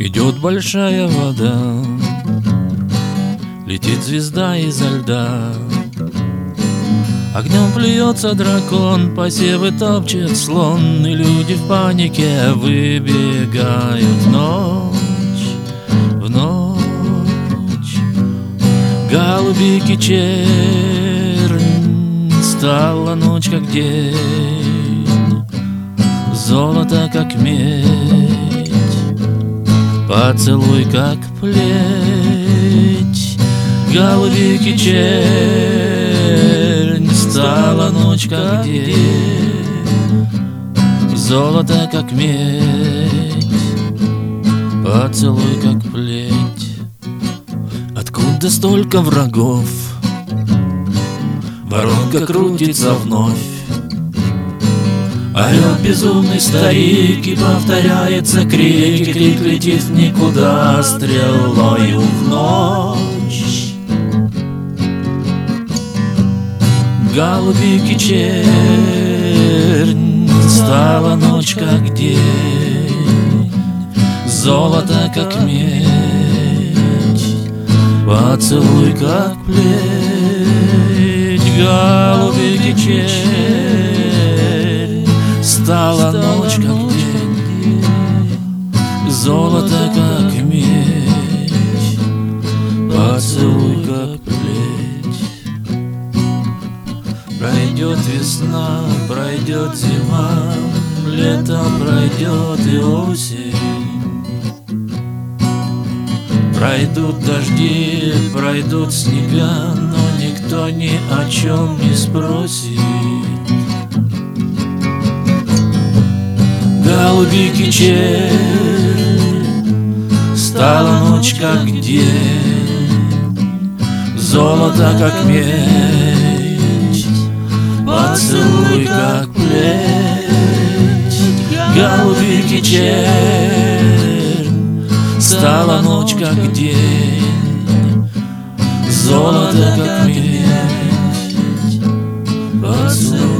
Идет большая вода, летит звезда изо льда. Огнем плюется дракон, посевы топчет слон, и люди в панике выбегают в ночь, в ночь. Голубики чернь, стала ночь как день, золото как медь, поцелуй как плеть. Голубики чернь, стала ночь как день, золото как медь, поцелуй как плеть. Откуда столько врагов? Воронка крутится вновь. Орёт безумный старик, и повторяется крик, и крик летит в никуда стрелою в ночь. Голубики чернь, стала ночь как день, золото как медь, поцелуй как плеть. Голубики чернь, стала ночь как день, золото как медь, поцелуй как плеть. Пройдет весна, пройдет зима, лето пройдет и осень. Пройдут дожди, пройдут снега, но никто ни о чем не спросит. Голубики чернь, стала ночь как день, золото как медь, поцелуй как плеть. Голубики чернь, стала ночь как день, золото как медь, поцелуй